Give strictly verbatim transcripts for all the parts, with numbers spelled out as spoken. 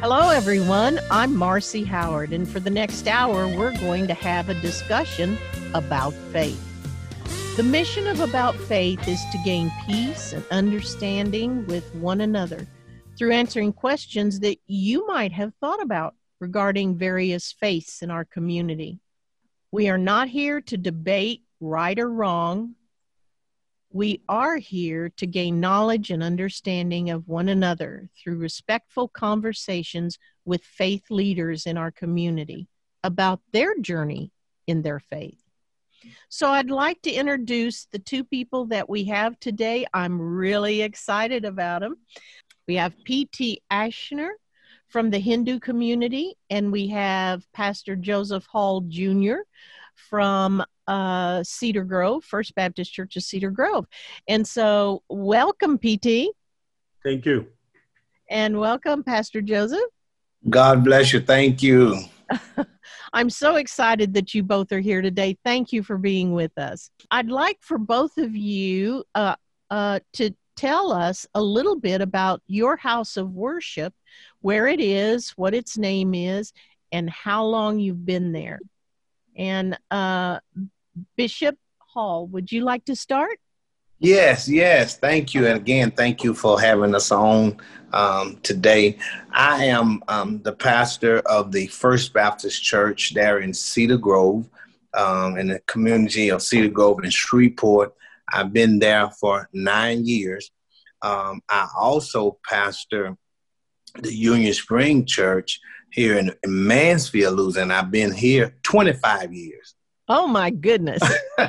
Hello, everyone. I'm Marcy Howard, and for the next hour, we're going to have a discussion about faith. The mission of About Faith is to gain peace and understanding with one another through answering questions that you might have thought about regarding various faiths in our community. We are not here to debate right or wrong. We are here to gain knowledge and understanding of one another through respectful conversations with faith leaders in our community about their journey in their faith. So I'd like to introduce the two people that we have today. I'm really excited about them. We have P T Ashner from the Hindu community, and we have Pastor Joseph Hall Junior from uh, Cedar Grove, First Baptist Church of Cedar Grove. And so welcome, P T. Thank you. And welcome, Pastor Joseph. God bless you. Thank you. I'm so excited that you both are here today. Thank you for being with us. I'd like for both of you uh, uh, to tell us a little bit about your house of worship, where it is, what its name is, and how long you've been there. And uh, Bishop Hall, would you like to start? Yes, yes. Thank you. And again, thank you for having us on um, today. I am um, the pastor of the First Baptist Church there in Cedar Grove, um, in the community of Cedar Grove in Shreveport. I've been there for nine years. Um, I also pastor the Union Spring Church here in, in Mansfield, Louisiana. I've been here twenty-five years. Oh, my goodness.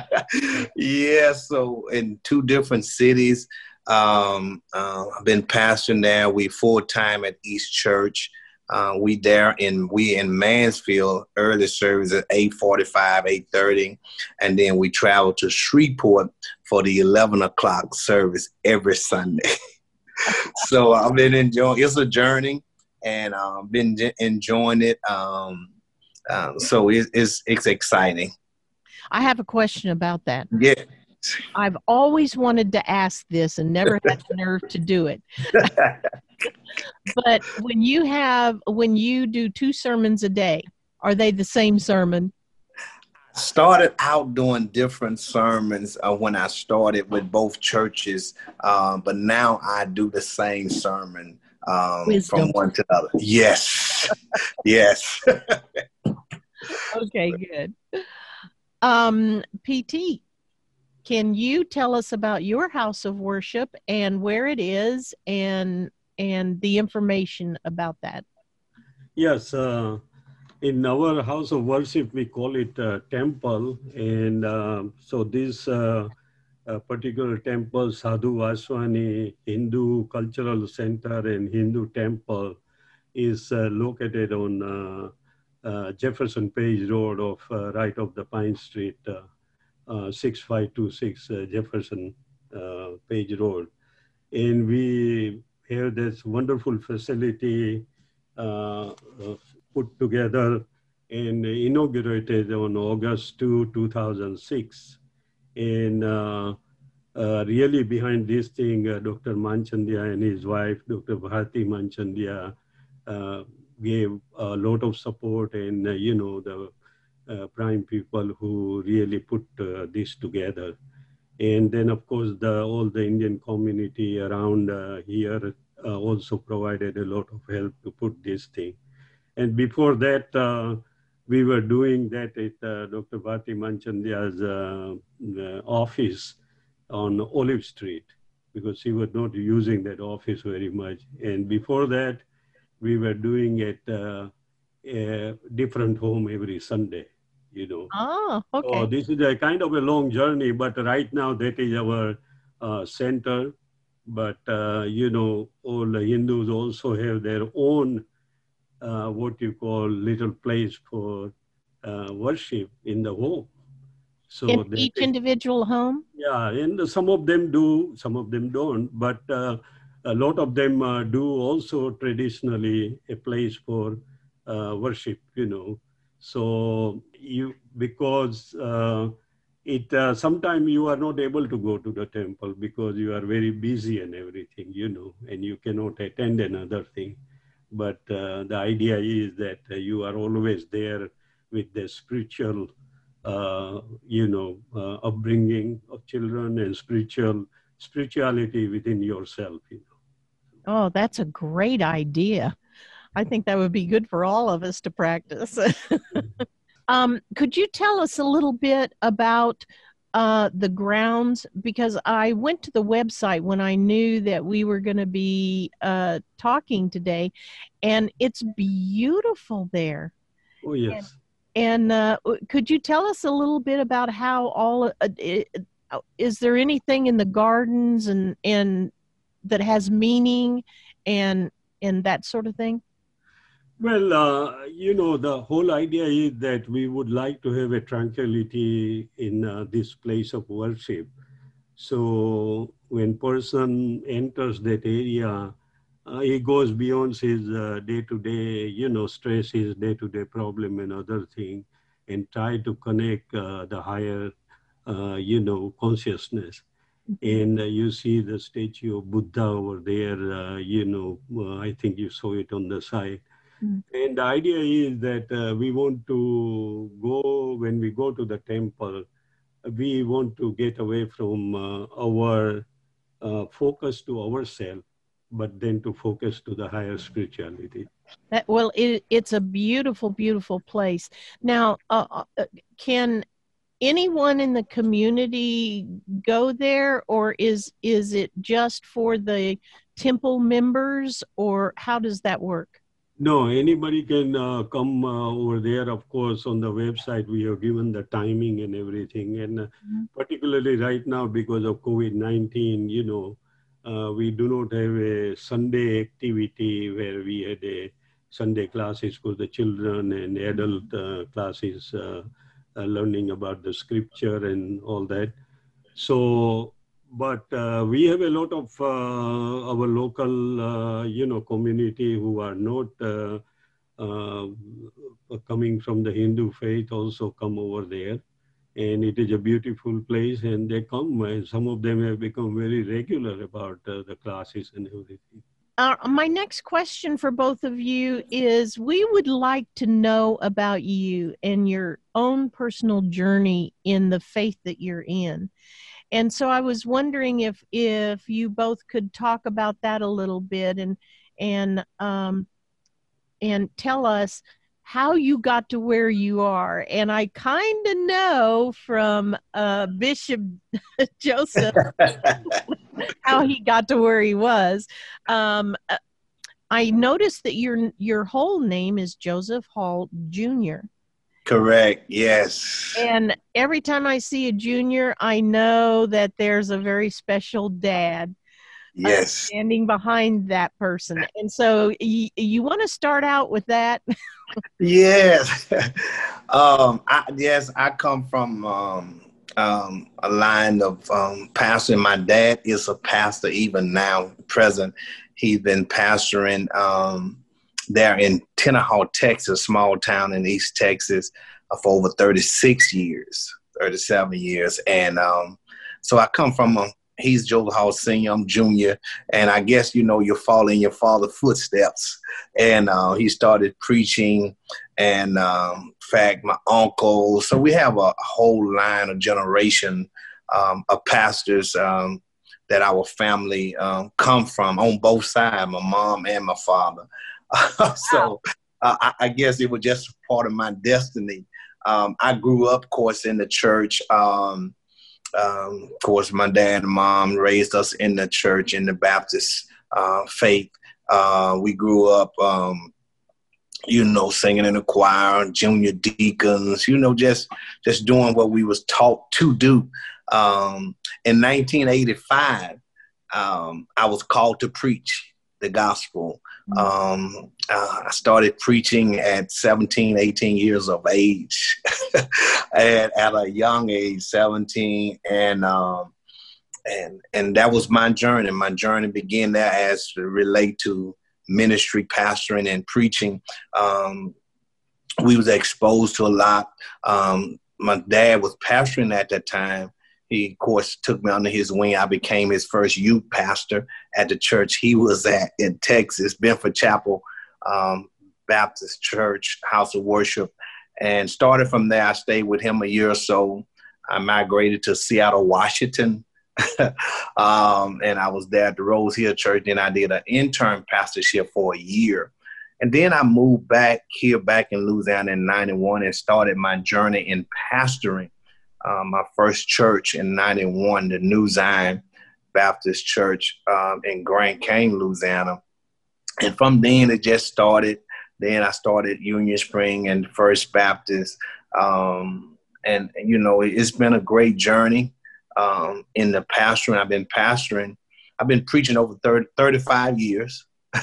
Yeah, so in two different cities. Um, uh, I've been pastoring there. We full-time at East Church. Uh, we there in we in Mansfield, early service at eight forty-five, eight thirty. And then we travel to Shreveport for the eleven o'clock service every Sunday. So I've been enjoying, it's a journey, and I've uh, been enjoying it. Um, uh, so it, it's, it's exciting. I have a question about that. Yeah. I've always wanted to ask this and never had the nerve to do it. But when you have, when you do two sermons a day, are they the same sermon? I started out doing different sermons uh, when I started with both churches, uh, but now I do the same sermon um, from one to the other. Yes, yes. Okay, good. Um, P T, can you tell us about your house of worship and where it is and and the information about that? Yes, uh, in our house of worship, we call it a temple. And uh, so this uh, uh, particular temple, Sadhu Vaswani Hindu Cultural Center and Hindu Temple, is uh, located on uh, uh, Jefferson Page Road of uh, right of the Pine Street, uh, uh, six five two six uh, Jefferson uh, Page Road. And we have this wonderful facility uh, uh, put together and inaugurated on August second, two thousand six. And uh, uh, really behind this thing, uh, Doctor Manchandia and his wife, Doctor Bharati Manchandia, uh, gave a lot of support, and, uh, you know, the uh, prime people who really put uh, this together. And then, of course, the, all the Indian community around uh, here uh, also provided a lot of help to put this thing. And before that, uh, we were doing that at uh, Doctor Bharati Manchandia's uh, office on Olive Street, because he was not using that office very much. And before that, we were doing it uh, a different home every Sunday, you know. Oh, okay. So this is a kind of a long journey, but right now that is our uh, center. But, uh, you know, all the Hindus also have their own, uh, what you call, little place for uh, worship in the home. So in each they, individual home? Yeah, and some of them do, some of them don't. But uh, a lot of them uh, do also traditionally a place for uh, worship, you know. So you, because uh, it uh, sometimes you are not able to go to the temple because you are very busy and everything, you know, and you cannot attend another thing. but uh, the idea is that uh, you are always there with the spiritual, uh, you know, uh, upbringing of children and spiritual spirituality within yourself. You know. Oh, that's a great idea. I think that would be good for all of us to practice. um, could you tell us a little bit about uh, the grounds? Because I went to the website when I knew that we were going to be uh, talking today, and it's beautiful there. Oh, yes. And, and uh, could you tell us a little bit about how all, uh, it, is there anything in the gardens and, and that has meaning and, and that sort of thing? Well, uh, you know, the whole idea is that we would like to have a tranquility in uh, this place of worship. So when person enters that area, uh, he goes beyond his uh, day-to-day, you know, stress, his day-to-day problem and other thing, and try to connect uh, the higher, uh, you know, consciousness. And uh, you see the statue of Buddha over there, uh, you know, uh, I think you saw it on the side. Mm. And the idea is that uh, we want to go, when we go to the temple, we want to get away from uh, our uh, focus to ourselves, but then to focus to the higher spirituality. That, well, it, it's a beautiful, beautiful place. Now, uh, can anyone in the community go there, or is is it just for the temple members, or how does that work? No, anybody can uh, come uh, over there. Of course, on the website, we have given the timing and everything. And uh, mm-hmm. particularly right now, because of COVID nineteen, you know, uh, we do not have a Sunday activity where we had a Sunday classes for the children and adult uh, classes, uh, uh, learning about the scripture and all that. So, but uh, we have a lot of uh, our local, uh, you know, community who are not uh, uh, coming from the Hindu faith also come over there. And it is a beautiful place, and they come, and some of them have become very regular about uh, the classes and everything. Uh, my next question for both of you is, we would like to know about you and your own personal journey in the faith that you're in. And so I was wondering if if you both could talk about that a little bit and and um, and tell us how you got to where you are. And I kind of know from uh, Bishop Joseph how he got to where he was. Um, I noticed that your your whole name is Joseph Hall Junior Correct. Yes. And every time I see a junior, I know that there's a very special dad. Yes. Uh, standing behind that person. And so y- you want to start out with that? Yes. um, I, yes, I come from um, um, a line of um, pastoring. My dad is a pastor even now, present. He's been pastoring um, there in Tenaha, Texas, small town in East Texas, uh, for over thirty-six years, thirty-seven years. And um, so I come from a, he's Joseph Hall Senior, I'm Junior. And I guess, you know, you follow in your father's footsteps. And uh, he started preaching. And um, in fact, my uncle, so we have a whole line of generation um, of pastors um, that our family um, come from on both sides, my mom and my father. so uh, I, I guess it was just part of my destiny. Um, I grew up, of course, in the church. Um, um, of course, my dad and mom raised us in the church, in the Baptist uh, faith. Uh, we grew up, um, you know, singing in the choir, junior deacons, you know, just just doing what we was taught to do. Um, in nineteen eighty-five, um, I was called to preach the gospel. Um, uh, I started preaching at seventeen, eighteen years of age, and at a young age, seventeen, and um, and and that was my journey. My journey began there as to relate to ministry, pastoring, and preaching. Um, we was exposed to a lot. Um, my dad was pastoring at that time. He, of course, took me under his wing. I became his first youth pastor at the church he was at in Texas, Benford Chapel, um, Baptist Church, House of Worship, and started from there. I stayed with him a year or so. I migrated to Seattle, Washington, um, and I was there at the Rose Hill Church. Then I did an intern pastorship for a year. And then I moved back here, back in Louisiana in ninety-one, and started my journey in pastoring. Um, my first church in ninety-one, the New Zion Baptist Church um, in Grand Cane, Louisiana. And from then it just started. Then I started Union Spring and First Baptist. Um, and, you know, it's been a great journey um, in the pastoring. I've been pastoring. I've been preaching over thirty, thirty-five years.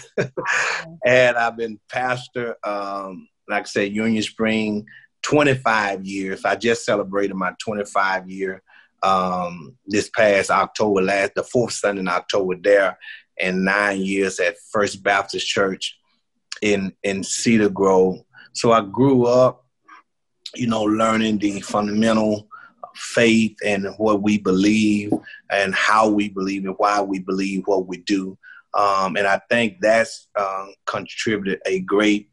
And I've been pastor, um, like I said, Union Spring, twenty-five years. I just celebrated my twenty-five year um, this past October, last the fourth Sunday in October there, and nine years at First Baptist Church in, in Cedar Grove. So I grew up, you know, learning the fundamental faith and what we believe and how we believe and why we believe what we do. Um, and I think that's uh, contributed a great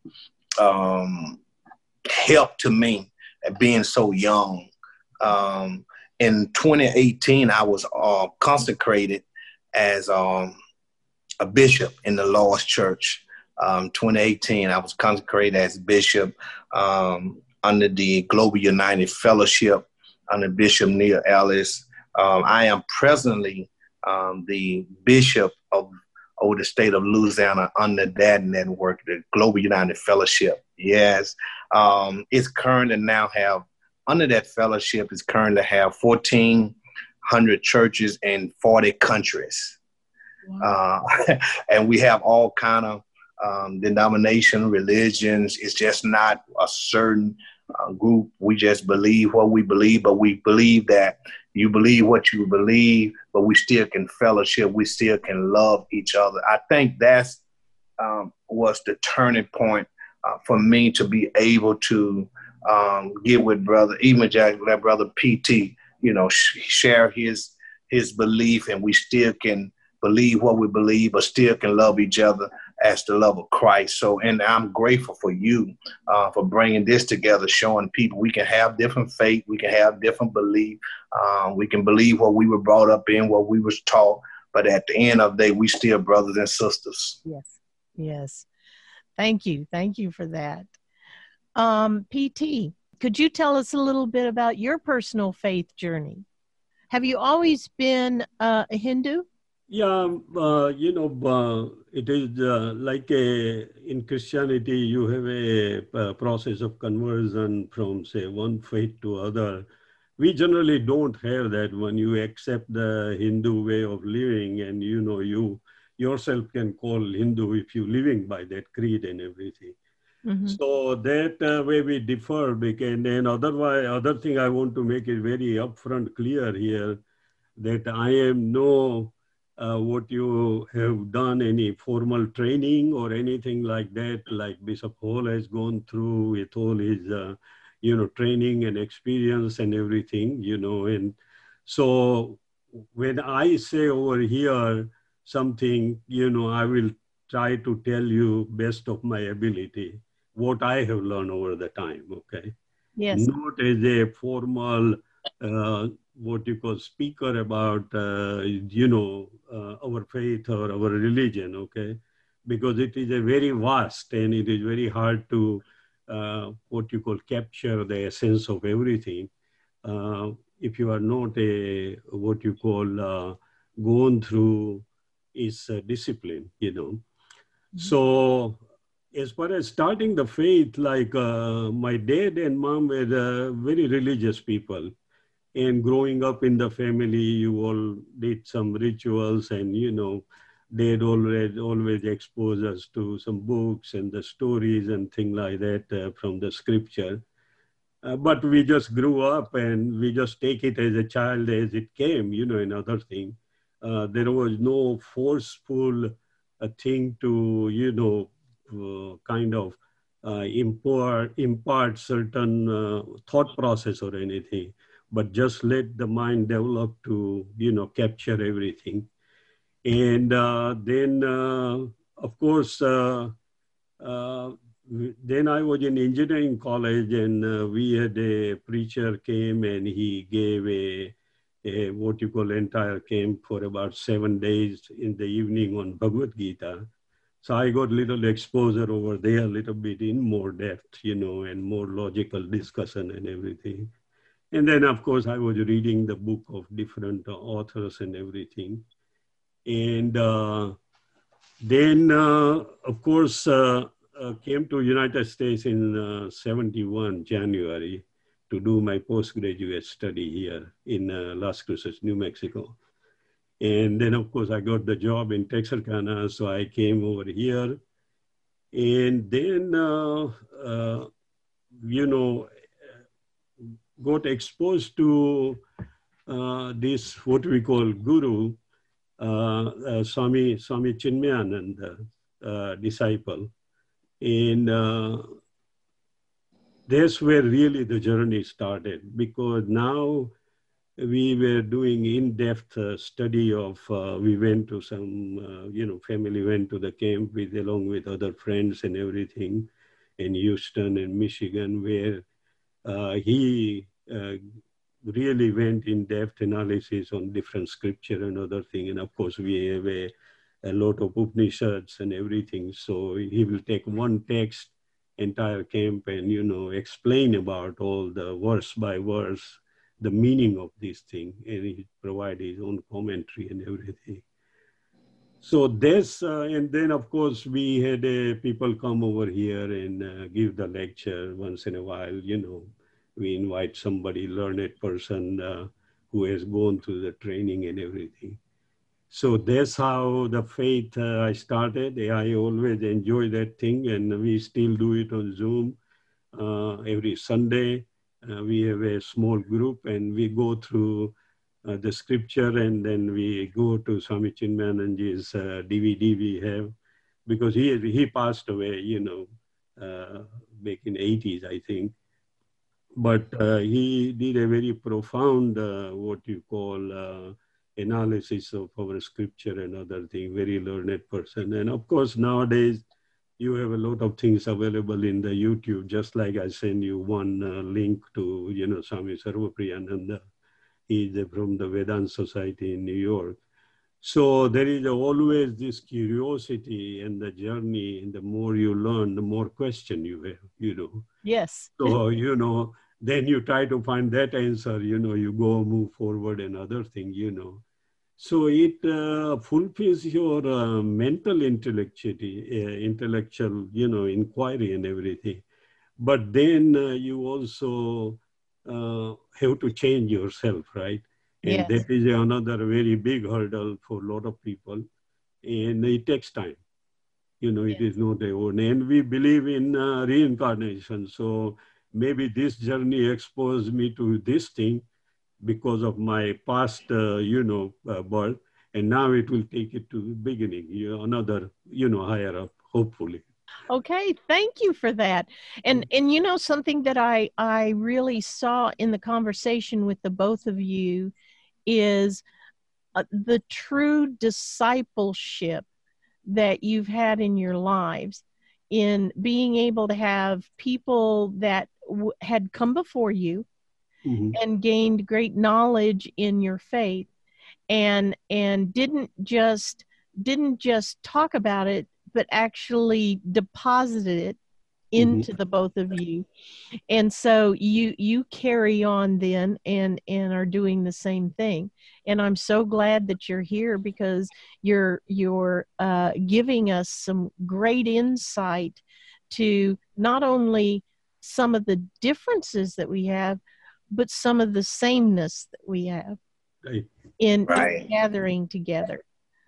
um, help to me at being so young. Um, in twenty eighteen, I was uh, consecrated as um, a bishop in the Lord's Church. Um, twenty eighteen, I was consecrated as bishop um, under the Global United Fellowship under Bishop Neil Ellis. Um, I am presently um, the bishop of over the state of Louisiana under that network, the Global United Fellowship. Yes. Um, it's currently now have, under that fellowship, it's currently have fourteen hundred churches in forty countries. Wow. Uh, and we have all kind of um, denomination, religions. It's just not a certain uh, group. We just believe what we believe, but we believe that you believe what you believe, but we still can fellowship. We still can love each other. I think that's um, was the turning point uh, for me to be able to um, get with brother, even Jack, that brother P T, you know, sh- share his his belief, and we still can believe what we believe, but still can love each other as the love of Christ. So, and I'm grateful for you uh, for bringing this together, showing people we can have different faith, we can have different belief, um, we can believe what we were brought up in, what we was taught, but at the end of the day, we still brothers and sisters. Yes, yes. Thank you. Thank you for that. Um, P T, could you tell us a little bit about your personal faith journey? Have you always been uh, a Hindu? Yeah, uh, you know, uh, it is uh, like a, in Christianity, you have a, a process of conversion from, say, one faith to other. We generally don't have that. When you accept the Hindu way of living, and, you know, you yourself can call Hindu if you're living by that creed and everything. Mm-hmm. So that uh, way we differ. Because, and otherwise, other thing I want to make it very upfront clear here, that I am no... Uh, what you have done, any formal training or anything like that, like Bishop Hall has gone through with all his, uh, you know, training and experience and everything, you know. And so when I say over here something, you know, I will try to tell you best of my ability, what I have learned over the time, okay? Yes. Not as a formal, uh, what you call speaker about, uh, you know, uh, our faith or our religion, okay? Because it is a very vast and it is very hard to, uh, what you call capture the essence of everything. Uh, if you are not a, what you call, uh, gone through is a discipline, you know. Mm-hmm. So as far as starting the faith, like uh, my dad and mom were uh, very religious people. And growing up in the family, you all did some rituals, and, you know, they'd always, always expose us to some books and the stories and things like that uh, from the scripture. Uh, but we just grew up and we just take it as a child as it came, you know, another thing. Uh, there was no forceful uh, thing to, you know, uh, kind of uh, impart, impart certain uh, thought process or anything. But just let the mind develop to, you know, capture everything. And uh, then, uh, of course, uh, uh, then I was in engineering college, and uh, we had a preacher came and he gave a, a what you call entire camp for about seven days in the evening on Bhagavad Gita. So I got little exposure over there, a little bit in more depth, you know, and more logical discussion and everything. And then, of course, I was reading the book of different uh, authors and everything. And uh, then, uh, of course, uh, uh, came to United States in uh, seventy-one, January, to do my postgraduate study here in uh, Las Cruces, New Mexico. And then, of course, I got the job in Texarkana, so I came over here. And then, uh, uh, you know, got exposed to uh, this, what we call guru, uh, uh, Swami, Swami Chinmayananda, uh, disciple. And uh, that's where really the journey started, because now we were doing in-depth uh, study of, uh, we went to some, uh, you know, family went to the camp with, along with other friends and everything in Houston and Michigan, where uh, he uh, really went in-depth analysis on different scripture and other thing. And of course, we have a, a lot of Upanishads and everything. So he will take one text, entire camp, and, you know, explain about all the verse by verse, the meaning of this thing, and he provide his own commentary and everything. So this, uh, and then of course we had uh, people come over here and uh, give the lecture once in a while. You know, we invite somebody, learned person uh, who has gone through the training and everything. So that's how the faith uh, I started. I always enjoy that thing, and we still do it on Zoom uh, every Sunday. Uh, we have a small group, and we go through uh, the scripture, and then we go to Swami Chinmayananda's uh, D V D we have, because he he passed away, you know, uh, back in eighties, I think. But uh, he did a very profound, uh, what you call, uh, analysis of our scripture and other things, very learned person. And of course, nowadays, you have a lot of things available in the YouTube, just like I send you one uh, link to, you know, Swami Sarvapriyananda. He's from the Vedanta Society in New York. So there is always this curiosity and the journey, and the more you learn, the more question you have, you know. Yes. So, you know, then you try to find that answer, you know, you go move forward and other thing, you know. So it uh, fulfills your uh, mental intellectuality, uh, intellectual, you know, inquiry and everything. But then uh, you also uh, have to change yourself, right? And Yes. that is another very big hurdle for a lot of people. And it takes time. You know, it Yes. is not a own. And we believe in uh, reincarnation. So maybe this journey exposed me to this thing because of my past, uh, you know, uh, birth. And now it will take it to the beginning, you know, another, you know, higher up, hopefully. Okay, thank you for that. And and you know, something that I I really saw in the conversation with the both of you is uh, the true discipleship that you've had in your lives, in being able to have people that w- had come before you Mm-hmm. and gained great knowledge in your faith, and and didn't just didn't just talk about it, but actually deposited it into Mm-hmm. the both of you. And so you you carry on then, and and are doing the same thing. And I'm so glad that you're here, because you're you're uh, giving us some great insight to not only some of the differences that we have, but some of the sameness that we have Right. in, Right. in gathering together.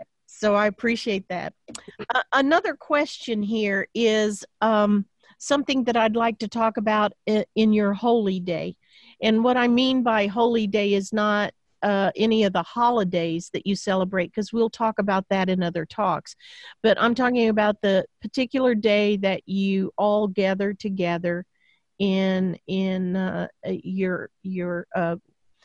So I appreciate that. Uh, another question here is um, something that I'd like to talk about in, in your holy day. And what I mean by holy day is not uh, any of the holidays that you celebrate, because we'll talk about that in other talks. But I'm talking about the particular day that you all gather together in in uh, your your uh,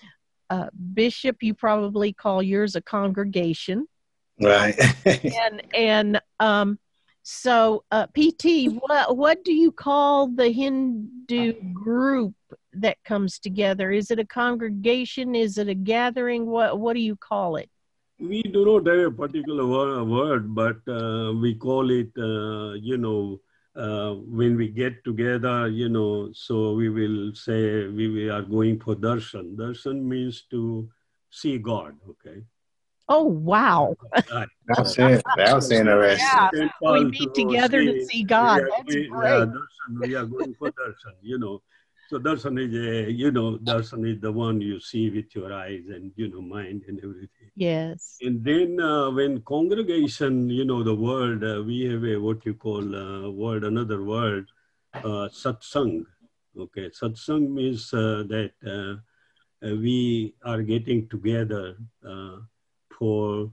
uh, bishop. You probably call yours a congregation. Right. and and um So, uh, P T, what, what do you call the Hindu group that comes together? Is it a congregation? Is it a gathering? What, what do you call it? We do not have a particular word, word but uh, we call it, uh, you know, uh, when we get together, you know, so we will say we, we are going for darshan. Darshan means to see God, okay? Oh, wow. Right. That's it. That was interesting. Yeah, we Temple meet to together to see, see we God. are That's going, great. yeah, darshan, we are going for darshan, you know. So darshan is, a, you know, darshan is the one you see with your eyes and, you know, mind and everything. Yes. And then uh, when congregation, you know, the word, uh, we have a what you call uh, word, another word, uh, satsang. Okay, satsang means uh, that uh, uh, we are getting together uh, for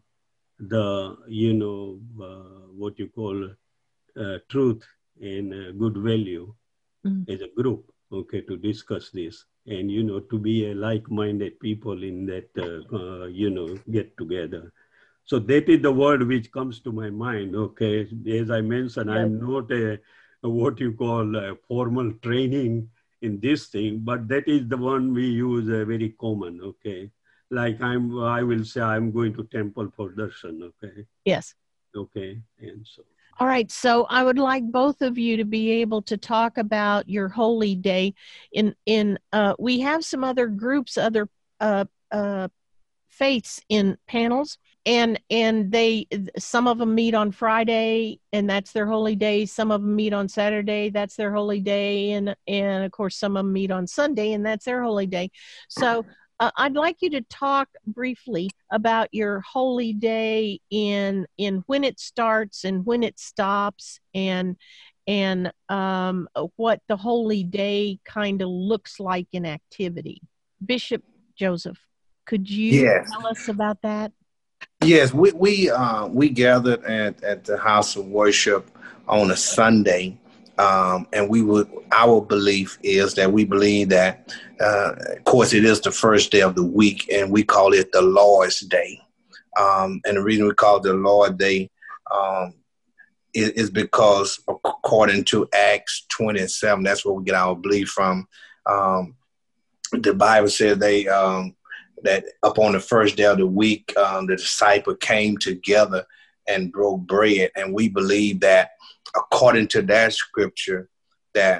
the, you know, uh, what you call uh, truth and uh, good value mm. as a group, okay, to discuss this. And, you know, to be a like-minded people in that, uh, uh, you know, get together. So that is the word which comes to my mind, okay? As I mentioned, yes. I'm not a, a what you call a formal training in this thing, but that is the one we use uh, very common, okay? Like I'm, I will say I'm going to temple for darshan, okay? Yes. Okay, and so. All right, so I would like both of you to be able to talk about your holy day. In in uh, we have some other groups, other uh, uh, faiths in panels, and and they some of them meet on Friday, and that's their holy day. Some of them meet on Saturday, that's their holy day, and and of course some of them meet on Sunday, and that's their holy day. So. Uh, I'd like you to talk briefly about your holy day in in when it starts and when it stops, and and um, what the holy day kind of looks like in activity. Bishop Joseph, could you yes. tell us about that? Yes, we we uh, we gathered at, at the house of worship on a Sunday. Um, and we would, our belief is that we believe that, uh, of course, it is the first day of the week, and we call it the Lord's Day. Um, and the reason we call it the Lord's Day um, is, is because, according to Acts twenty-seven, that's where we get our belief from. Um, the Bible says they um, that upon the first day of the week, um, the disciples came together and broke bread, and we believe that, according to that scripture, that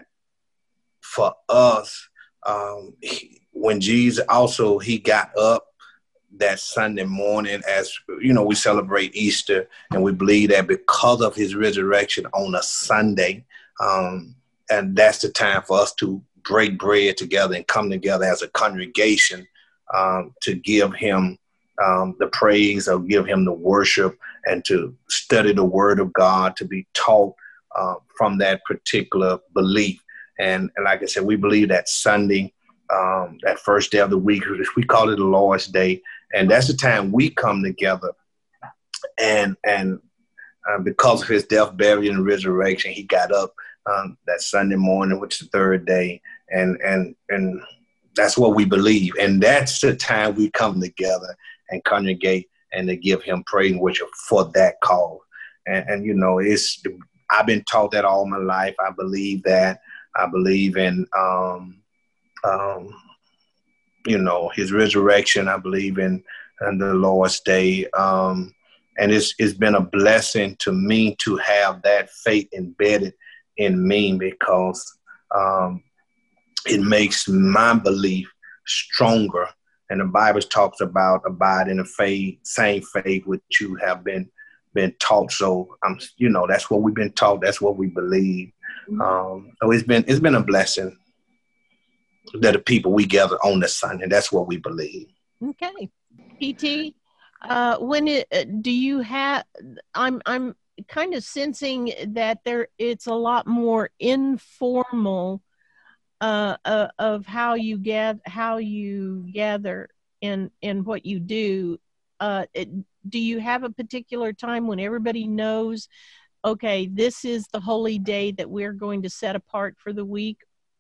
for us, um, he, when Jesus also, he got up that Sunday morning, as you know, we celebrate Easter, and we believe that because of his resurrection on a Sunday, um, and that's the time for us to break bread together and come together as a congregation um, to give him um, the praise, or give him the worship, and to study the word of God, to be taught Uh, from that particular belief. And, and like I said, we believe that Sunday, um, that first day of the week, we call it the Lord's Day. And that's the time we come together. And, and uh, because of his death, burial, and resurrection, he got up um, that Sunday morning, which is the third day. And, and, and that's what we believe. And that's the time we come together and congregate and to give him praise and worship for that cause. And, and you know, it's the I've been taught that all my life. I believe that. I believe in, um, um, you know, his resurrection. I believe in, in the Lord's Day. Um, and it's it's been a blessing to me to have that faith embedded in me, because um, it makes my belief stronger. And the Bible talks about abide in the faith, same faith which you have been been taught. So um, you know, that's what we've been taught. That's what we believe. Um, so it's been it's been a blessing that the people we gather on the Sunday. That's what we believe. Okay, P T, uh, when it do you have? I'm I'm kind of sensing that there it's a lot more informal uh, uh, of how you gather how you gather and and what you do. Uh, it, do you have a particular time when everybody knows, okay, this is the holy day that we're going to set apart for the week?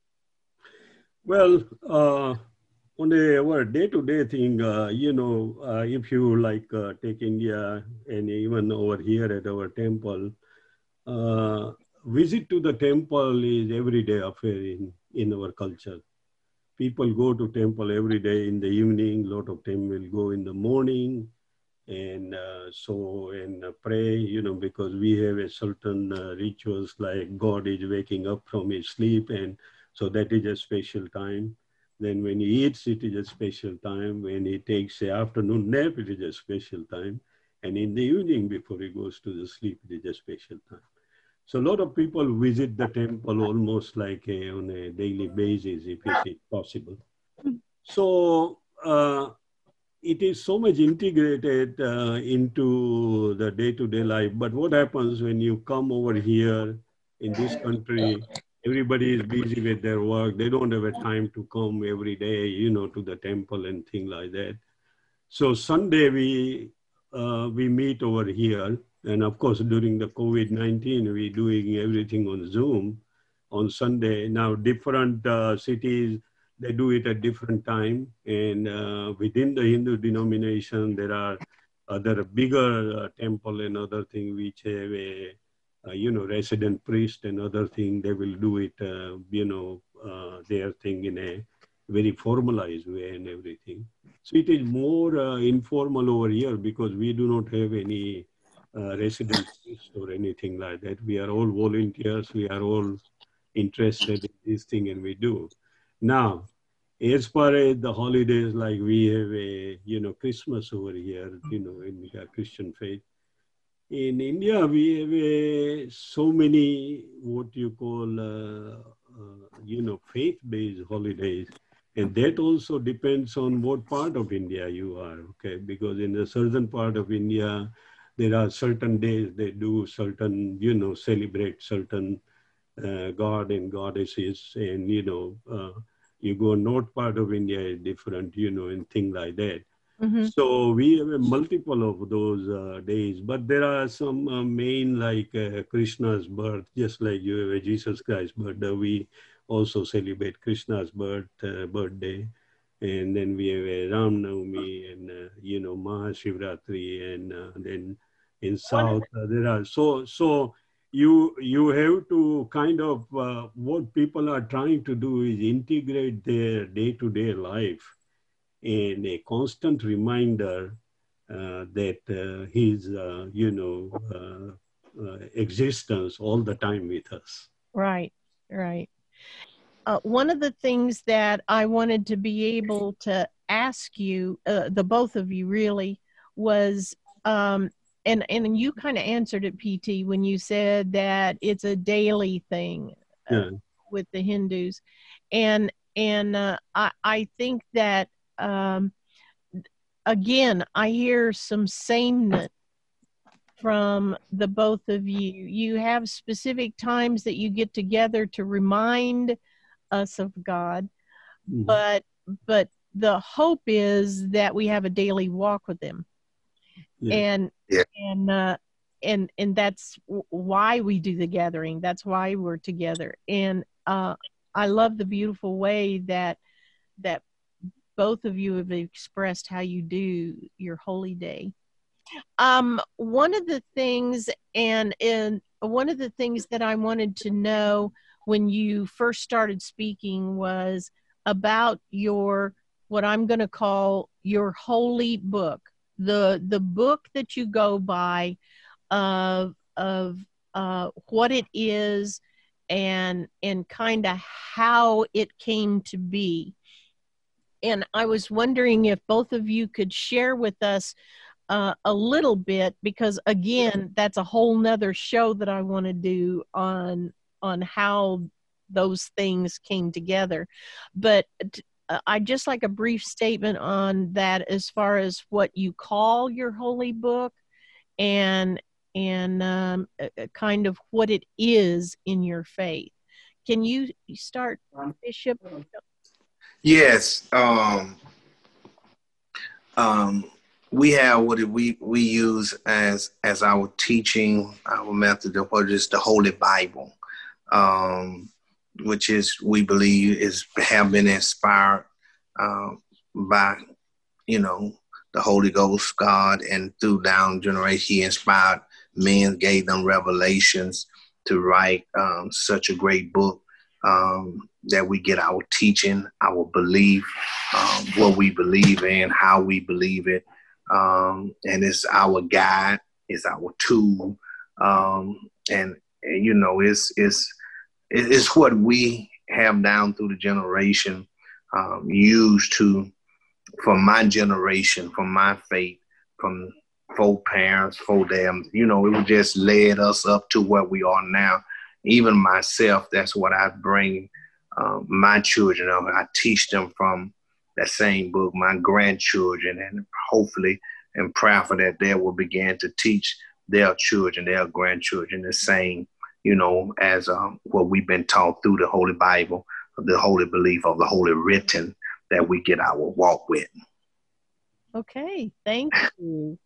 Well, uh, on the our day-to-day thing, uh, you know, uh, if you like uh, take India and even over here at our temple, uh, visit to the temple is everyday affair in, in our culture. People go to temple every day in the evening. A lot of them will go in the morning and uh, so and uh, pray, you know, because we have a certain uh, rituals like God is waking up from his sleep, and so that is a special time. Then when he eats, it is a special time. When he takes an afternoon nap, it is a special time. And in the evening before he goes to the sleep, it is a special time. So a lot of people visit the temple almost like a, on a daily basis, if it is possible. So uh, it is so much integrated uh, into the day-to-day life. But what happens when you come over here in this country, everybody is busy with their work. They don't have a time to come every day, you know, to the temple and things like that. So Sunday we, uh, we meet over here. And of course, during the COVID nineteen, we're doing everything on Zoom on Sunday. Now, different uh, cities, they do it at different time. And uh, within the Hindu denomination, there are other bigger uh, temple and other thing which have a, uh, you know, resident priest and other thing. They will do it, uh, you know, uh, their thing in a very formalized way and everything. So it is more uh, informal over here because we do not have any Uh, resident or anything like that. We are all volunteers. We are all interested in this thing, and we do. Now, as far as the holidays, like we have a, you know, Christmas over here, you know, in the Christian faith. In India, we have a, so many, what you call, uh, uh, you know, faith-based holidays. And that also depends on what part of India you are, okay? Because in the southern part of India, there are certain days they do certain, you know, celebrate certain uh, god and goddesses. And, you know, uh, you go north part of India is different, you know, and things like that. Mm-hmm. So we have a multiple of those uh, days, but there are some uh, main like uh, Krishna's birth, just like you have a Jesus Christ birthday. We also celebrate Krishna's birth, uh, birthday. And then we have a Ram Navami and, uh, you know, Mahashivratri, and uh, then in South, uh, there are, so, so you, you have to kind of, uh, what people are trying to do is integrate their day-to-day life in a constant reminder uh, that uh, his, uh, you know, uh, uh, existence all the time with us. Right, right. Uh, one of the things that I wanted to be able to ask you, uh, the both of you really, was, um, and, and you kind of answered it, P T, when you said that it's a daily thing uh, yeah. with the Hindus. And, and uh, I, I think that, um, again, I hear some sameness from the both of you. You have specific times that you get together to remind us of God, mm-hmm. but but the hope is that we have a daily walk with Him, yeah. and yeah. and uh, and and that's why we do the gathering. That's why we're together. And uh, I love the beautiful way that that both of you have expressed how you do your holy day. Um, one of the things, and and one of the things that I wanted to know when you first started speaking was about your, what I'm going to call your holy book, the the book that you go by of of uh, what it is and and kind of how it came to be. And I was wondering if both of you could share with us uh, a little bit, because again, that's a whole nother show that I want to do on on how those things came together. But uh, I'd just like a brief statement on that as far as what you call your holy book and and um, uh, kind of what it is in your faith. Can you start, Bishop? Yes. Um, um, we have what we we use as as our teaching, our method of what is the Holy Bible, um, which is, we believe, is have been inspired uh, by, you know, the Holy Ghost, God, and through down generation, He inspired men, gave them revelations. to write um, such a great book um, that we get our teaching, our belief, um, what we believe in, how we believe it. Um, and it's our guide, it's our tool. Um, and, and, you know, it's, it's, it's what we have down through the generation, um, used to, from my generation, from my faith, from four parents, four them, you know, it just led us up to where we are now. Even myself, that's what I bring um, my children up. I teach them from that same book, my grandchildren, and hopefully and prayerful that they will begin to teach their children, their grandchildren, the same, you know, as um, what we've been taught through the Holy Bible, the holy belief of the Holy Written that we get our walk with. Okay, thank you.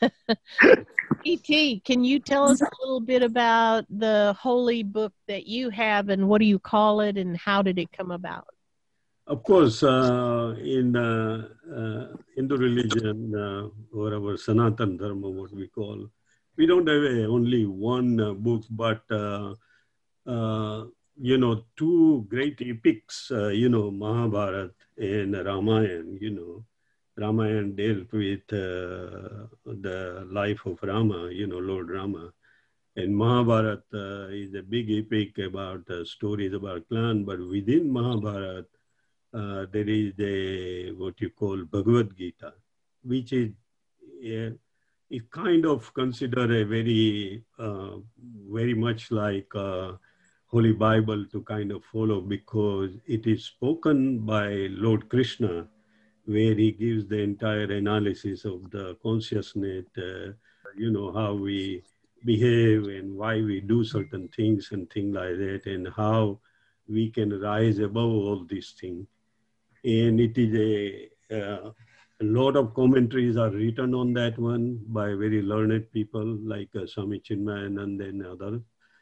E T, can you tell us a little bit about the holy book that you have, and what do you call it, and how did it come about? Of course, uh, in uh, uh, Hindu religion, uh, or our Sanatan Dharma, what we call, we don't have a, only one uh, book, but, uh, uh, you know, two great epics, uh, you know, Mahabharata and Ramayana, you know. Ramayana dealt with uh, the life of Rama, you know, Lord Rama. And Mahabharata uh, is a big epic about uh, stories about clan, but within Mahabharata, uh, there is a, what you call Bhagavad Gita, which is, uh, is kind of considered a very, uh, very much like uh, Holy Bible to kind of follow, because it is spoken by Lord Krishna, where he gives the entire analysis of the consciousness, uh, you know, how we behave and why we do certain things and things like that, and how we can rise above all these things. And it is a, uh, a lot of commentaries are written on that one by very learned people like uh, Swami Chinmayananda and others.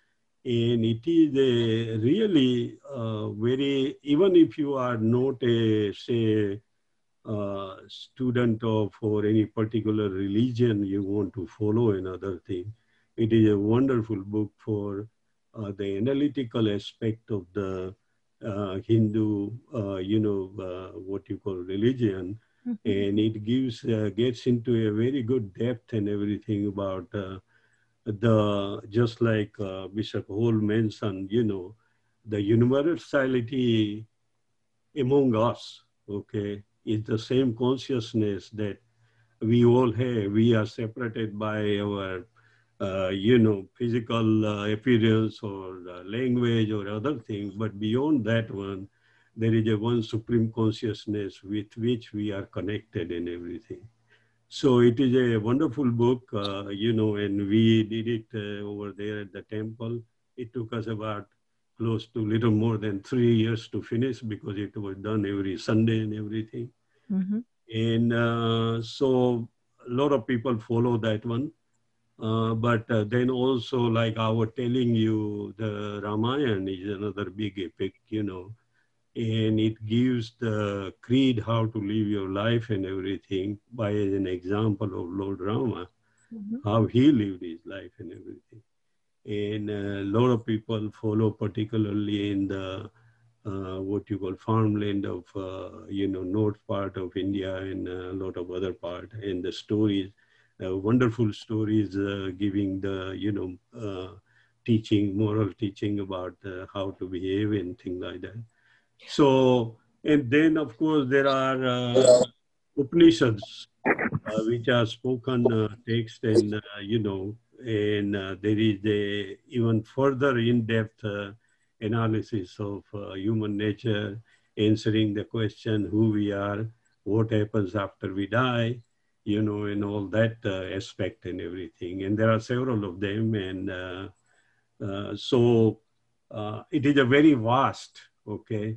And it is a really uh, very, even if you are not a, say, uh, student of or any particular religion you want to follow another thing, it is a wonderful book for uh, the analytical aspect of the uh, Hindu, uh, you know, uh, what you call religion. Mm-hmm. And it gives, uh, gets into a very good depth and everything about uh, the, just like uh, Bishop Hall mentioned, you know, the universality among us, okay, is the same consciousness that we all have. We are separated by our, uh, you know, physical uh, appearance or uh, language or other things. But beyond that one, there is a one supreme consciousness with which we are connected in everything. So it is a wonderful book, uh, you know, and we did it uh, over there at the temple. It took us about close to little more than three years to finish, because it was done every Sunday and everything. Mm-hmm. And uh, so a lot of people follow that one. Uh, but uh, then also, like I was telling you, the Ramayana is another big epic, you know, and it gives the creed how to live your life and everything by an example of Lord Rama, mm-hmm. how he lived his life and everything. And a lot of people follow, particularly in the uh, what you call farmland of, uh, you know, north part of India and a lot of other part. And the stories, uh, wonderful stories uh, giving the, you know, uh, teaching, moral teaching about uh, how to behave and things like that. So, and then of course there are uh, Upanishads, uh, which are spoken uh, text, and, uh, you know, and uh, there is a even further in-depth uh, analysis of uh, human nature, answering the question who we are, what happens after we die, you know, and all that uh, aspect and everything. And there are several of them. And uh, uh, so uh, it is a very vast, okay.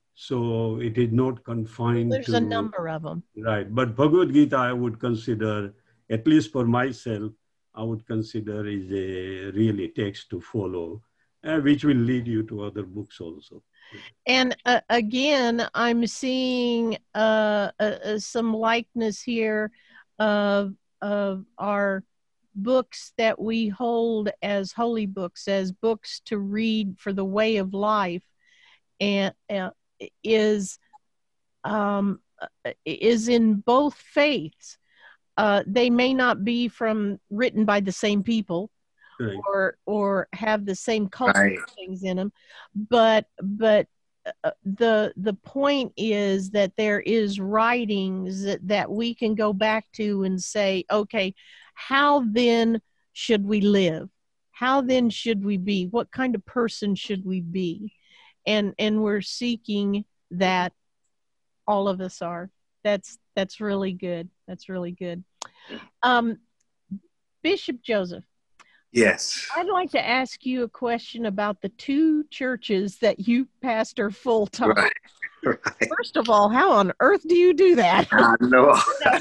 So it is not confined There's to- There's a number of them. Right, but Bhagavad Gita I would consider, at least for myself, I would consider is a really text to follow, uh, which will lead you to other books also. And uh, again, I'm seeing uh, uh, some likeness here of, of our books that we hold as holy books, as books to read for the way of life, and uh, is um, is in both faiths. Uh, they may not be from written by the same people, right, or or have the same cultural right. things in them, but but uh, the the point is that there is writings that, that we can go back to and say, okay, how then should we live? How then should we be? What kind of person should we be? And and we're seeking that. All of us are. That's that's really good. That's really good. Um, Bishop Joseph. Yes. I'd like to ask you a question about the two churches that you pastor full time. Right. Right. First of all, how on earth do you do that? I know.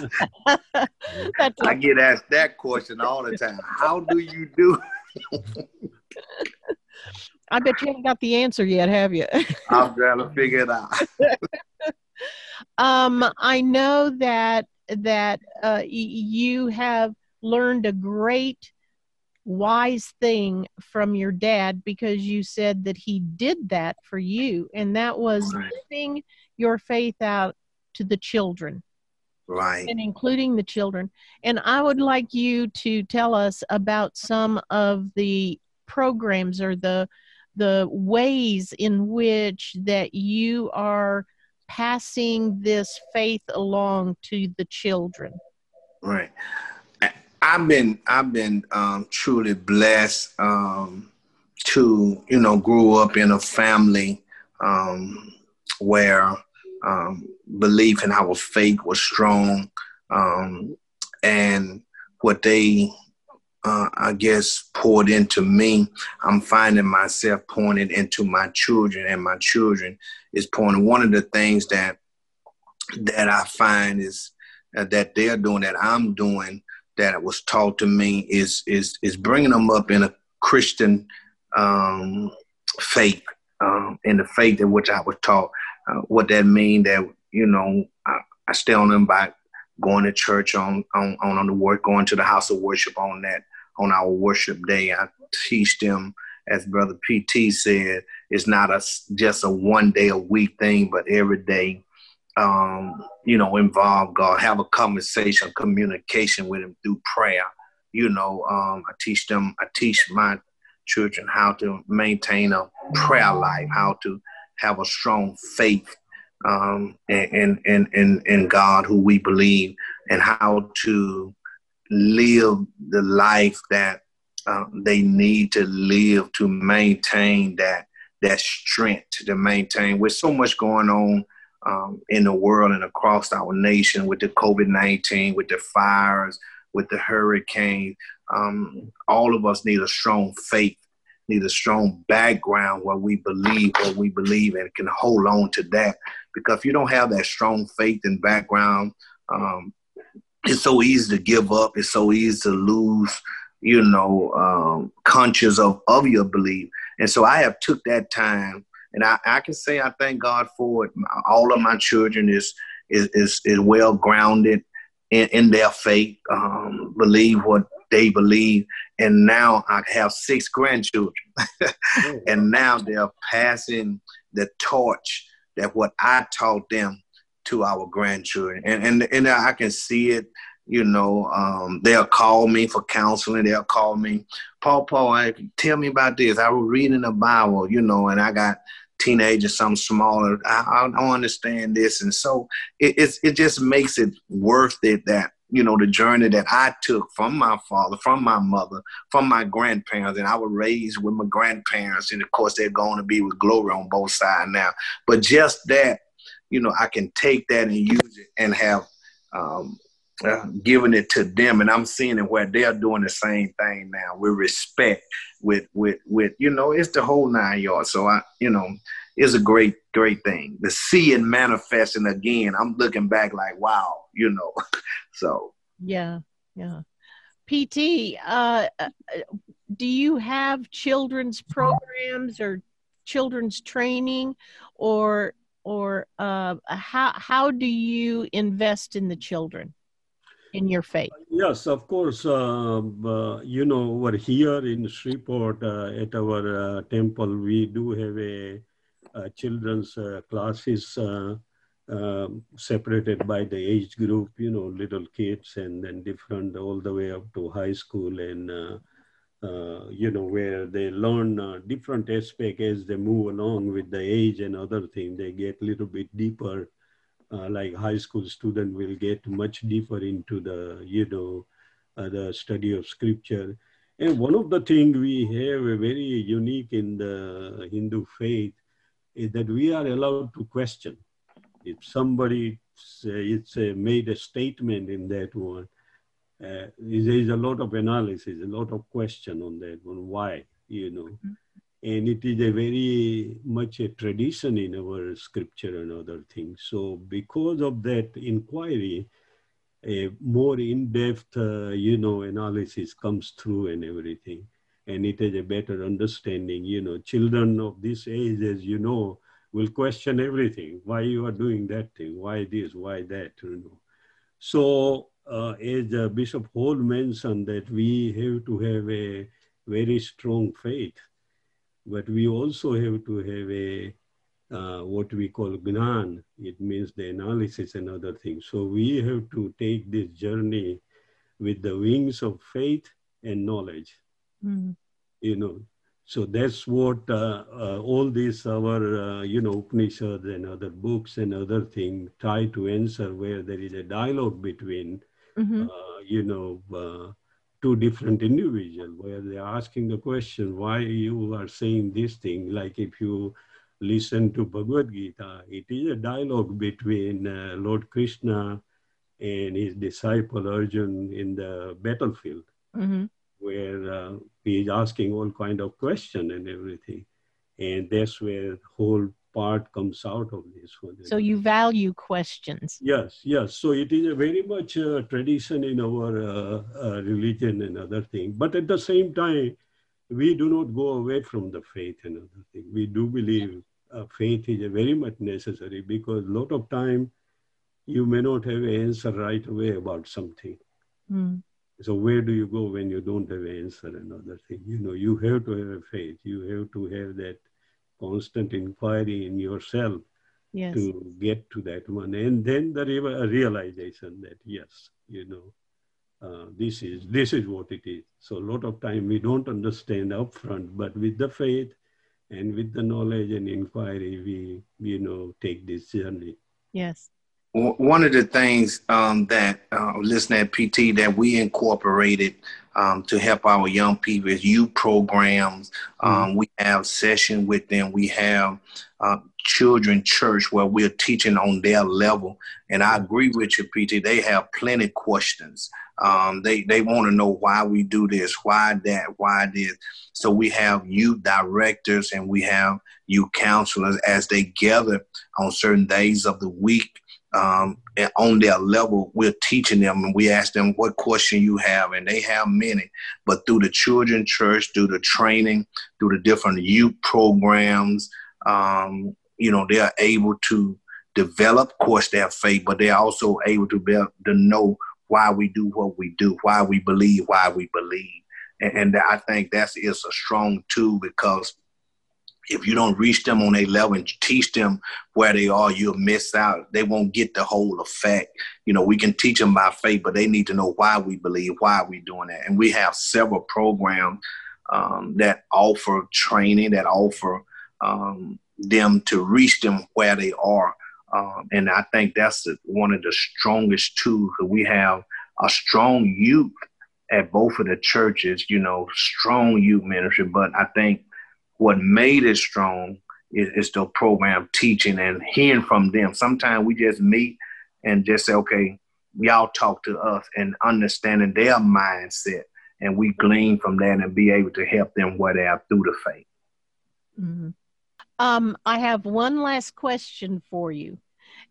I get asked that question all the time. How do you do it? I bet you haven't got the answer yet, have you? I'm trying to figure it out. um, I know that that uh, y- you have learned a great, wise thing from your dad, because you said that he did that for you, and that was right. living your faith out to the children. Right. And including the children. And I would like you to tell us about some of the programs or the the ways in which that you are passing this faith along to the children. Right. I've been I've been um, truly blessed um, to, you know, grow up in a family um, where um, belief in our faith was strong, um, and what they Uh, I guess poured into me, I'm finding myself pouring it into my children, and my children is pouring. One of the things that that I find is uh, that they're doing, that I'm doing, that was taught to me is is is bringing them up in a Christian um, faith, um, in the faith in which I was taught. Uh, what that mean, that, you know, I, I stay on them by going to church on on on the work, going to the house of worship on that on our worship day. I teach them, as Brother P T said, it's not a just a one day a week thing, but every day, um, you know, involve God, have a conversation, communication with Him through prayer. You know, um, I teach them, I teach my children how to maintain a prayer life, how to have a strong faith um, in, in, in, in God, who we believe, and how to live the life that uh, they need to live to maintain that that strength, to maintain, with so much going on um, in the world and across our nation, with the COVID nineteen, with the fires, with the hurricane. Um, all of us need a strong faith, need a strong background where we believe what we believe and can hold on to that. Because if you don't have that strong faith and background, um, it's so easy to give up. It's so easy to lose, you know, um, conscious of, of your belief. And so I have took that time, and I, I can say I thank God for it. All of my children is is is, is well grounded in, in their faith, um, believe what they believe. And now I have six grandchildren, and now they're passing the torch that what I taught them to our grandchildren. And, and, and I can see it, you know, um, they'll call me for counseling. They'll call me, Paul, Paul, I, tell me about this. I was reading the Bible, you know, and I got teenagers, some smaller. I, I don't understand this. And so it, it's, it just makes it worth it, that, you know, the journey that I took from my father, from my mother, from my grandparents. And I was raised with my grandparents. And of course, they're going to be with glory on both sides now. But just that, you know, I can take that and use it and have um, uh, given it to them. And I'm seeing it where they're doing the same thing now, with respect, with, with, with, you know, it's the whole nine yards. So I, you know, it's a great, great thing to see it manifesting again. I'm looking back like, wow, you know, so. Yeah. Yeah. P T, uh, do you have children's programs or children's training, or Or uh, how how do you invest in the children? in your faith? Yes, of course. Uh, uh, you know, over here in Shreveport, uh, at our uh, temple, we do have a, a children's uh, classes uh, uh, separated by the age group, you know, little kids and then different all the way up to high school and, uh, uh, you know, where they learn uh, different aspects as they move along with the age and other things. They get a little bit deeper. Uh, like high school student will get much deeper into the, you know, uh, the study of scripture. And one of the things we have a very unique in the Hindu faith is that we are allowed to question. If somebody say, it's a, made a statement in that one, uh, there is a lot of analysis, a lot of question on that one, why, you know. Mm-hmm. And it is a very much a tradition in our scripture and other things. So because of that inquiry, a more in-depth, uh, you know, analysis comes through and everything. And it is a better understanding, you know, children of this age, as you know, will question everything. Why you are doing that thing? Why this? Why that? You know. So uh, as uh, Bishop Hall mentioned that we have to have a very strong faith. But we also have to have a uh, what we call gnan. It means the analysis and other things. So we have to take this journey with the wings of faith and knowledge. Mm-hmm. You know, so that's what uh, uh, all these our uh, you know Upanishads and other books and other things try to answer, where there is a dialogue between mm-hmm. uh, you know. Uh, two different individuals where they're asking the question, why you are saying this thing? Like if you listen to Bhagavad Gita, it is a dialogue between uh, Lord Krishna and his disciple Arjun in the battlefield, mm-hmm. where uh, he is asking all kind of question and everything. And that's where the whole part comes out of this one. So you value questions. Yes, yes. So it is a very much uh, tradition in our uh, uh, religion and other things. But at the same time, we do not go away from the faith and other things. We do believe uh, faith is a very much necessary, because a lot of time you may not have an answer right away about something. Mm. So where do you go when you don't have an answer and other things? You know, you have to have a faith. You have to have that constant inquiry in yourself, yes. to get to that one. And then the re- realization that, yes, you know, uh, this is this is what it is. So a lot of time we don't understand upfront, but with the faith and with the knowledge and inquiry, we, you know, take this journey. Yes. One of the things um, that, uh, listening at P T, that we incorporated um, to help our young people is youth programs. Um, mm-hmm. We have sessions with them. We have uh, children church where we're teaching on their level. And I agree with you, P T. They have plenty of questions. Um, they they want to know why we do this, why that, why this. So we have youth directors and we have youth counselors as they gather on certain days of the week. Um, and on their level, we're teaching them and we ask them what question you have, and they have many. But through the children church, through the training, through the different youth programs, um, you know, they're able to develop, of course, their faith, but they're also able to be able to know why we do what we do, why we believe, why we believe. And, and I think that is a strong tool, because if you don't reach them on their level and teach them where they are, you'll miss out. They won't get the whole effect. You know, we can teach them by faith, but they need to know why we believe, why we're doing that. And we have several programs um, that offer training, that offer um, them to reach them where they are. Um, and I think that's the, one of the strongest tools. We have a strong youth at both of the churches, you know, strong youth ministry. But I think what made it strong is, is the program teaching and hearing from them. Sometimes we just meet and just say, okay, y'all talk to us, and understanding their mindset. And we glean from that and be able to help them where they are through the faith. Mm-hmm. Um, I have one last question for you.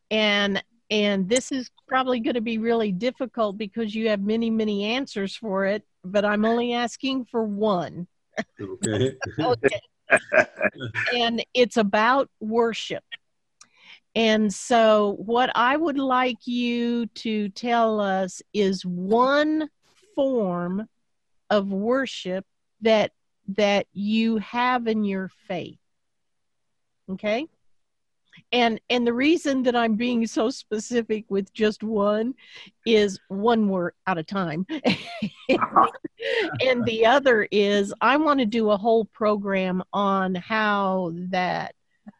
And and this is probably going to be really difficult because you have many, many answers for it, but I'm only asking for one. Okay. Okay. And it's about worship. And so what I would like you to tell us is one form of worship that that you have in your faith. Okay? And and the reason that I'm being so specific with just one is one we're out of time. And the other is I want to do a whole program on how that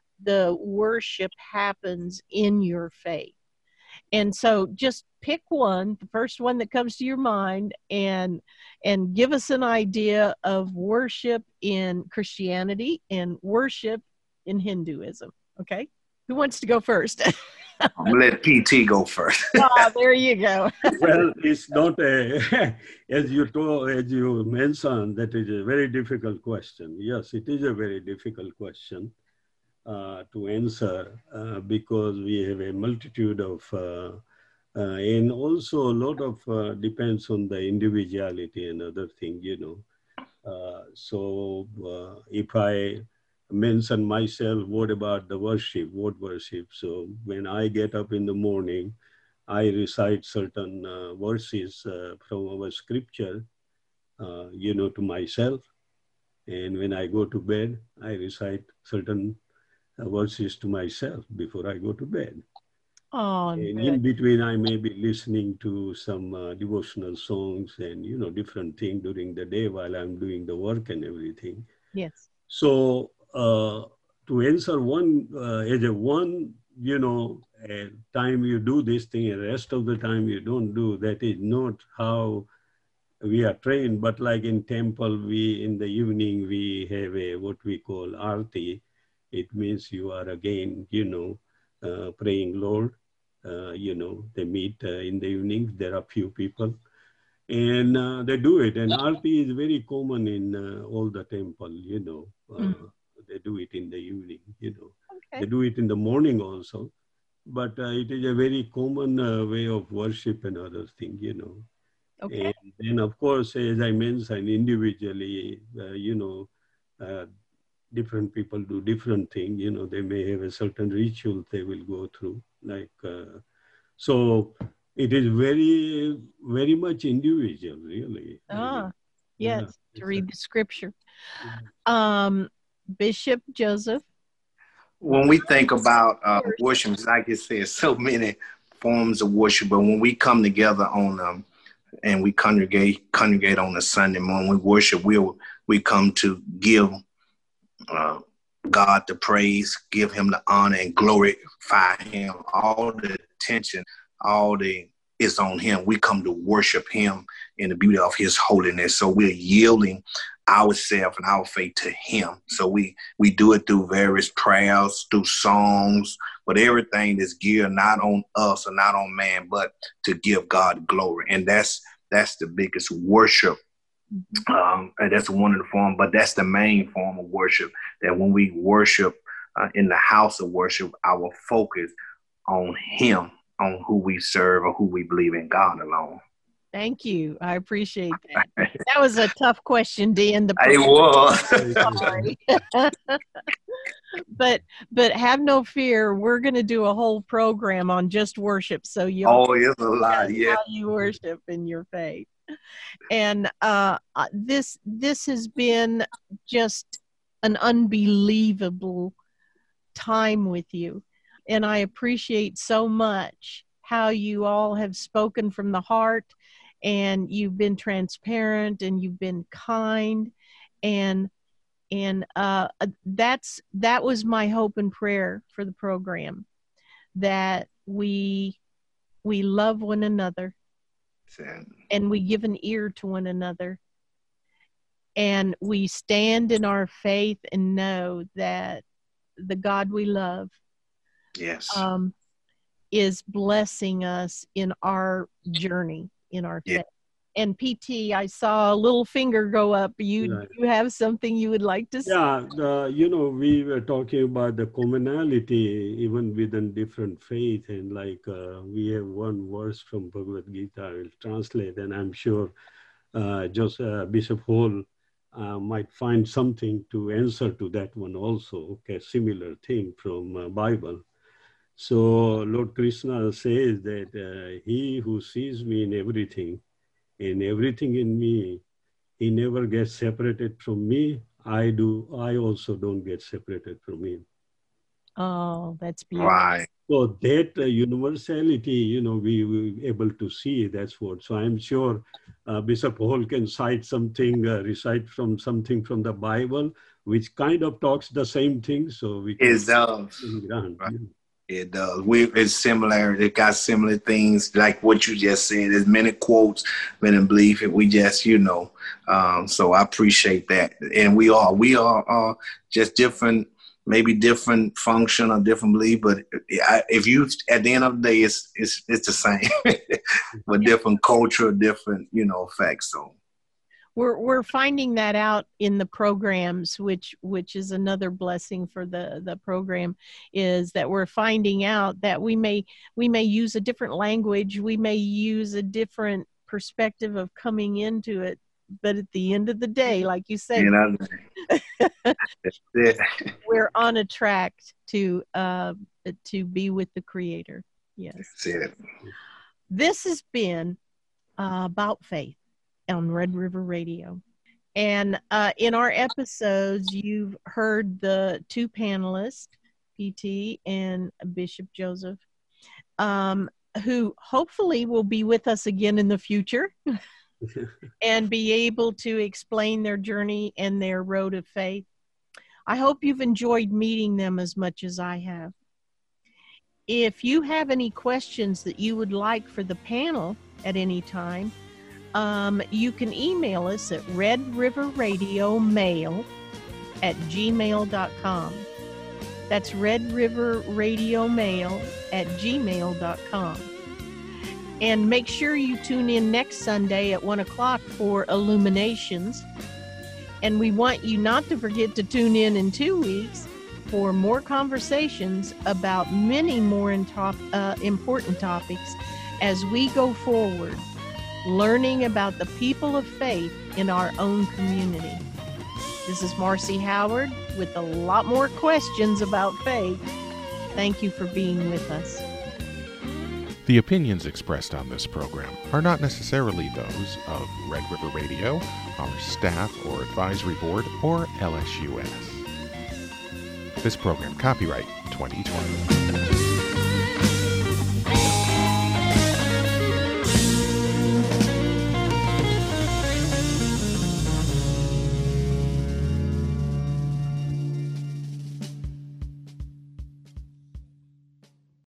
the worship happens in your faith. And so just pick one, the first one that comes to your mind, and and give us an idea of worship in Christianity and worship in Hinduism. Okay? Who wants to go first? I'm gonna let P T go first. Oh, there you go. Well, it's not a, as you told, as you mentioned, that is a very difficult question. Yes, it is a very difficult question uh, to answer uh, because we have a multitude of, uh, uh, and also a lot of uh, depends on the individuality and other things, you know. Uh, so uh, if I mention myself, what about the worship, what worship? So when I get up in the morning, I recite certain uh, verses uh, from our scripture, uh, you know, to myself. And when I go to bed, I recite certain uh, verses to myself before I go to bed. Oh, and good. in between, I may be listening to some uh, devotional songs and, you know, different things during the day while I'm doing the work and everything. Yes. So uh, to answer one, uh, as a one, you know, uh, time you do this thing and the rest of the time you don't do, that is not how we are trained. But like in temple, we, in the evening, we have a, what we call arti. It means you are again, you know, uh, praying Lord, uh, you know, they meet uh, in the evening, there are few people. And uh, they do it. And arti is very common in uh, all the temple, you know. Uh, mm. They do it in the evening, you know. Okay. They do it in the morning also. But uh, it is a very common uh, way of worship and other things, you know. Okay. And then, of course, as I mentioned, individually, uh, you know, uh, different people do different things. You know, they may have a certain ritual they will go through. Like, uh, so... It is very, very much individual, really. Ah, yes, yeah, to read the scripture. Um, Bishop Joseph. When we think about uh, worship, like I said, so many forms of worship, but when we come together on um, and we congregate congregate on a Sunday morning, we worship, we we come to give uh, God the praise, give him the honor and glorify him, all the attention, all the is on him. We come to worship him in the beauty of his holiness. So we're yielding ourselves and our faith to him. So we we do it through various prayers, through songs, but everything is geared not on us or not on man, but to give God glory. And that's that's the biggest worship. Um, and that's one of the forms, but that's the main form of worship, that when we worship uh, in the house of worship, our focus on him, on who we serve or who we believe in, God alone. Thank you. I appreciate that. That was a tough question, Dan. The it was. Sorry. but but have no fear. We're going to do a whole program on just worship. So you oh, it's a lot. Yeah. How you worship in your faith. And uh, this this has been just an unbelievable time with you. And I appreciate so much how you all have spoken from the heart, and you've been transparent and you've been kind. And and uh, that's that was my hope and prayer for the program, that we we love one another and we give an ear to one another. And we stand in our faith and know that the God we love Yes. Um, is blessing us in our journey, in our faith. Yeah. And P T, I saw a little finger go up. You right. you have something you would like to say? Yeah, the, you know, we were talking about the commonality even within different faith. And like uh, we have one verse from Bhagavad Gita, I will translate, and I'm sure uh, just uh, Bishop Hall uh, might find something to answer to that one also, okay, similar thing from uh, Bible. So Lord Krishna says that uh, he who sees me in everything, in everything in me, he never gets separated from me. I do. I also don't get separated from him. Oh, that's beautiful. Right. So that uh, universality, you know, we were able to see. That's what. So I'm sure uh, Bishop Hall can cite something, uh, recite from something from the Bible, which kind of talks the same thing. So we can. It does. Grant, Right. you know. It does. We it's similar. It got similar things like what you just said. There's many quotes, many belief. And we just, you know, um, so I appreciate that. And we are, we are uh, just different, maybe different function or different belief. But I, if you, at the end of the day, it's it's it's the same, but different culture, different, you know, facts. So. We're we're finding that out in the programs, which which is another blessing for the the program, is that we're finding out that we may we may use a different language, we may use a different perspective of coming into it, but at the end of the day, like you say, You know, that's it. we're on a track to uh, to be with the Creator. Yes, That's it. this has been uh, about faith on Red River Radio. And uh, in our episodes, you've heard the two panelists, P T and Bishop Joseph, um, who hopefully will be with us again in the future and be able to explain their journey and their road of faith. I hope you've enjoyed meeting them as much as I have. If you have any questions that you would like for the panel at any time, Um, you can email us at red river radio mail at gmail dot com. That's red river radio mail at gmail dot com. And make sure you tune in next Sunday at one o'clock for Illuminations. And we want you not to forget to tune in in two weeks for more conversations about many more in top, uh, important topics as we go forward, learning about the people of faith in our own community. This is Marcy Howard with a lot more questions about faith. Thank you for being with us. The opinions expressed on this program are not necessarily those of Red River Radio, our staff or advisory board, or L S U S. This program copyright twenty twenty.